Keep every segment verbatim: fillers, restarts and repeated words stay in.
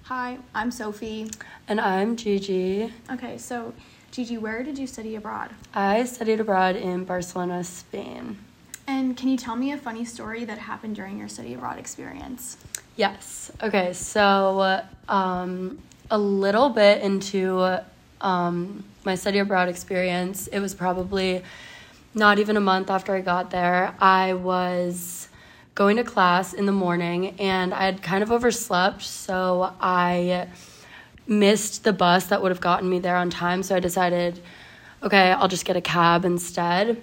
Hi, I'm Sophie. And I'm Gigi. Okay, so Gigi, where did you study abroad? I studied abroad in Barcelona, Spain. And can you tell me a funny story that happened during your study abroad experience? Yes. Okay, so um, a little bit into um, my study abroad experience, it was probably not even a month after I got there. I was going to class in the morning, and I had kind of overslept, so I missed the bus that would have gotten me there on time, so I decided, okay, I'll just get a cab instead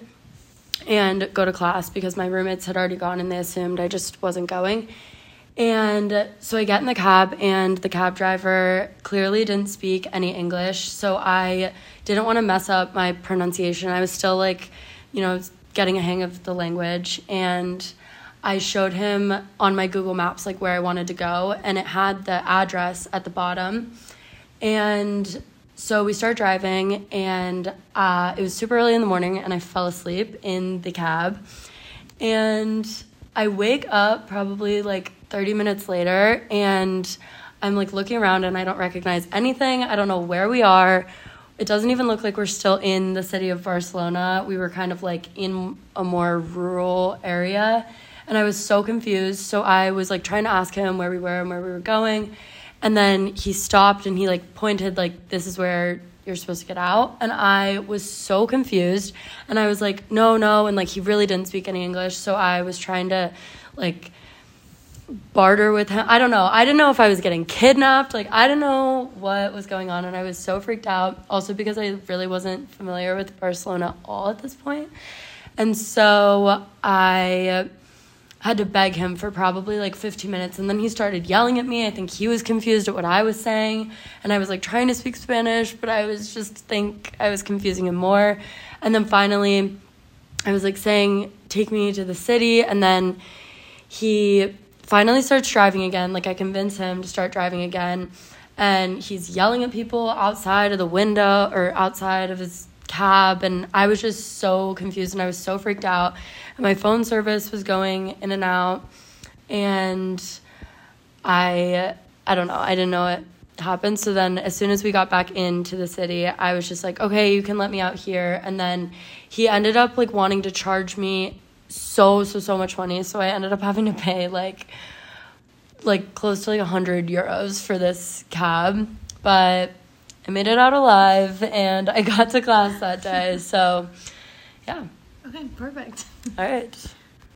and go to class because my roommates had already gone and they assumed I just wasn't going. And so I get in the cab, and the cab driver clearly didn't speak any English, so I didn't want to mess up my pronunciation. I was still, like, you know, getting a hang of the language, and I showed him on my Google Maps, like, where I wanted to go, and it had the address at the bottom. And so we started driving, and uh, it was super early in the morning, and I fell asleep in the cab. And I wake up probably, like, thirty minutes later, and I'm, like, looking around, and I don't recognize anything. I don't know where we are. It doesn't even look like we're still in the city of Barcelona. We were kind of, like, in a more rural area. And I was so confused. So I was, like, trying to ask him where we were and where we were going. And then he stopped and he, like, pointed, like, this is where you're supposed to get out. And I was so confused. And I was like, no, no. And, like, he really didn't speak any English. So I was trying to, like, barter with him. I don't know. I didn't know if I was getting kidnapped. Like, I didn't know what was going on. And I was so freaked out. Also because I really wasn't familiar with Barcelona at all at this point. And so I had to beg him for probably like fifteen minutes, and then he started yelling at me. I think he was confused at what I was saying, and I was like trying to speak Spanish, but I was just think I was confusing him more. And then finally I was like saying, take me to the city, and then he finally starts driving again. Like, I convince him to start driving again, and he's yelling at people outside of the window or outside of his cab, and I was just so confused, and I was so freaked out, and my phone service was going in and out, and I I don't know, I didn't know what happened. So then as soon as we got back into the city, I was just like, okay, you can let me out here. And then he ended up like wanting to charge me so so so much money, so I ended up having to pay like like close to like a hundred euros for this cab, but I made it out alive, and I got to class that day, so, yeah. Okay, perfect. All right.